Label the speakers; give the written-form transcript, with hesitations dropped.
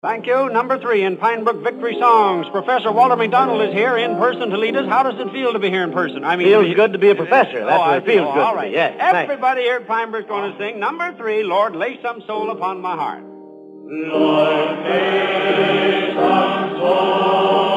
Speaker 1: Thank you. Number 3 in Pinebrook Victory Songs. Professor Walter McDonald is here in person to lead us. How does it feel to be here in person?
Speaker 2: Feels good to be a professor. That's what it feels good.
Speaker 1: All right.
Speaker 2: Yes.
Speaker 1: Everybody here at Pinebrook's going to sing number 3, Lord, Lay Some Soul Upon My Heart.
Speaker 3: Lord, lay some soul